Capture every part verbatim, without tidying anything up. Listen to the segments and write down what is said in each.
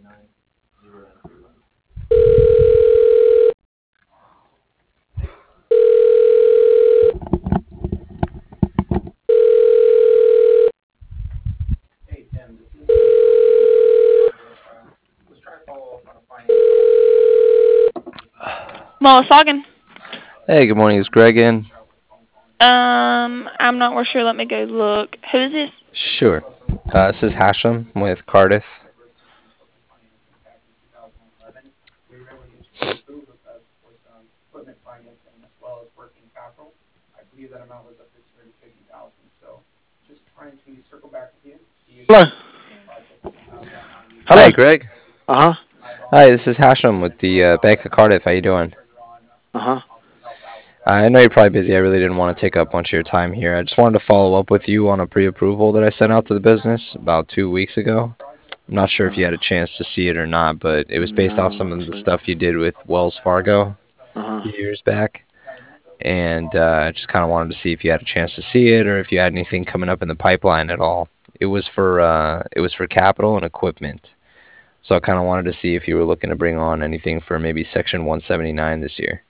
Well, it's talking. Hey, good morning. Is Greg in? Um, I'm not real sure. Let me go look. Who is this? Sure. Uh, this is Hashem with Cardiff. Hello. Hello. Hi, Greg. Uh huh. Hi, this is Hashem with the uh, Bank of Cardiff. How you doing? Uh huh. I know you're probably busy. I really didn't want to take up much of your time here. I just wanted to follow up with you on a pre-approval that I sent out to the business about two weeks ago. I'm not sure if you had a chance to see it or not, but it was based off No, some not of the sure. stuff you did with Wells Fargo Uh a huh. few years back. And uh, I just kind of wanted to see if you had a chance to see it or if you had anything coming up in the pipeline at all. It was for uh, it was for capital and equipment. So I kind of wanted to see if you were looking to bring on anything for maybe Section one seventy-nine this year.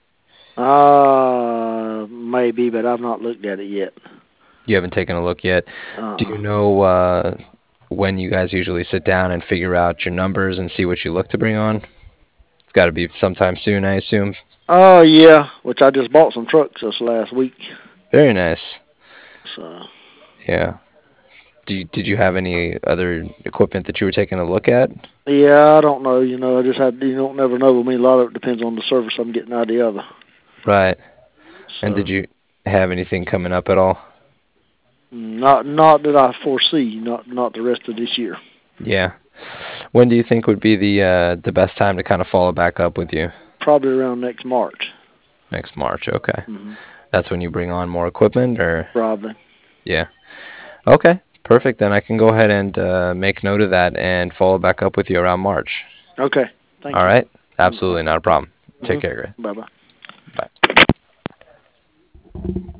Uh, maybe, but I've not looked at it yet. You haven't taken a look yet. Uh. Do you know uh, when you guys usually sit down and figure out your numbers and see what you look to bring on? It's got to be sometime soon, I assume. Oh yeah, which I just bought some trucks this last week. Very nice. So. Yeah. Do you, did you have any other equipment that you were taking a look at? Yeah, I don't know. You know, I just had. You don't never know with me. A lot of it depends on the service I'm getting out of the other. Right. So. And did you have anything coming up at all? Not, not that I foresee. Not, not the rest of this year. Yeah. When do you think would be the uh, the best time to kind of follow back up with you? Probably around next March. Next March. Okay. Mm-hmm. That's when you bring on more equipment, or? Probably. Yeah. Okay. Perfect. Then I can go ahead and uh, make note of that and follow back up with you around March. Okay. Thank All you. right. Absolutely not a problem. Mm-hmm. Take care, Greg. Bye bye. Bye.